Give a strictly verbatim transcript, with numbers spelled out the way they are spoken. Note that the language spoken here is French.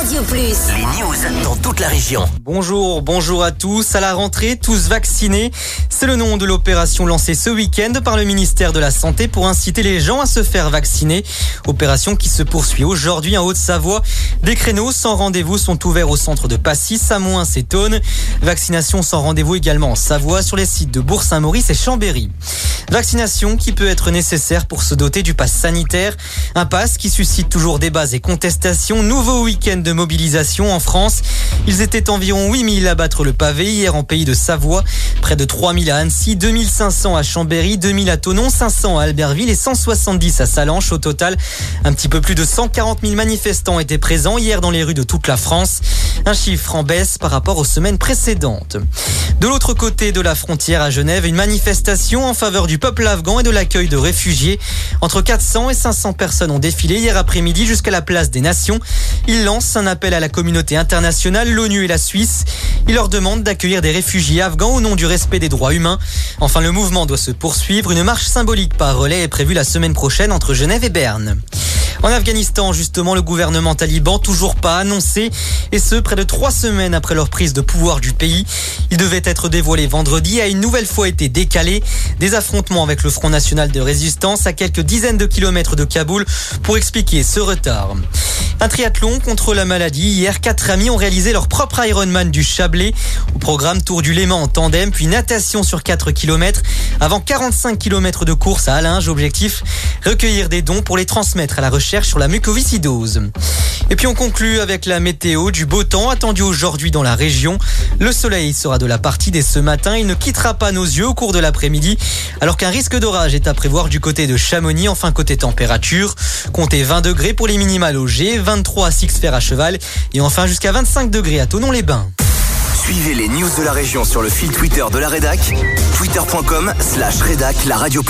Radio Plus. Les news dans toute la région. Bonjour, bonjour à tous. À la rentrée, tous vaccinés. C'est le nom de l'opération lancée ce week-end par le ministère de la Santé pour inciter les gens à se faire vacciner. Opération qui se poursuit aujourd'hui en Haute-Savoie. Des créneaux sans rendez-vous sont ouverts au centre de Passy, Samoin et Thônes. Vaccination sans rendez-vous également en Savoie sur les sites de Bourg-Saint-Maurice et Chambéry. Vaccination qui peut être nécessaire pour se doter du pass sanitaire. Un pass qui suscite toujours débats et contestations. Nouveau week-end de mobilisation en France. Ils étaient environ huit mille à battre le pavé hier en pays de Savoie. Près de trois mille à Annecy, deux mille cinq cents à Chambéry, deux mille à Thonon, cinq cents à Albertville et cent soixante-dix à Sallanches. Au total, un petit peu plus de cent quarante mille manifestants étaient présents hier dans les rues de toute la France. Un chiffre en baisse par rapport aux semaines précédentes. De l'autre côté de la frontière à Genève, une manifestation en faveur du peuple afghan et de l'accueil de réfugiés. Entre quatre cents et cinq cents personnes ont défilé hier après-midi jusqu'à la place des Nations. Ils lancent un appel à la communauté internationale, l'ONU et la Suisse. Ils leur demandent d'accueillir des réfugiés afghans au nom du respect des droits humains. Enfin, le mouvement doit se poursuivre. Une marche symbolique par relais est prévue la semaine prochaine entre Genève et Berne. En Afghanistan, justement, le gouvernement taliban toujours pas annoncé, et ce, près de trois semaines après leur prise de pouvoir du pays. Il devait être dévoilé vendredi, a une nouvelle fois été décalé. Des affrontements avec le Front National de Résistance à quelques dizaines de kilomètres de Kaboul pour expliquer ce retard. Un triathlon contre la maladie. Hier, quatre amis ont réalisé leur propre Ironman du Chablais. Au programme, Tour du Léman en tandem, puis natation sur quatre kilomètres. Avant quarante-cinq kilomètres de course à Allinges. Objectif, recueillir des dons pour les transmettre à la recherche sur la mucoviscidose. Et puis on conclut avec la météo, du beau temps attendu aujourd'hui dans la région. Le soleil sera de la partie dès ce matin. Il ne quittera pas nos yeux au cours de l'après-midi, alors qu'un risque d'orage est à prévoir du côté de Chamonix. Enfin, côté température, comptez vingt degrés pour les minimales au G, vingt-trois à Sixfer à Cheval et enfin jusqu'à vingt-cinq degrés à Thonon-les-Bains. Suivez les news de la région sur le fil Twitter de la Rédac, twitter point com slash rédac la radio.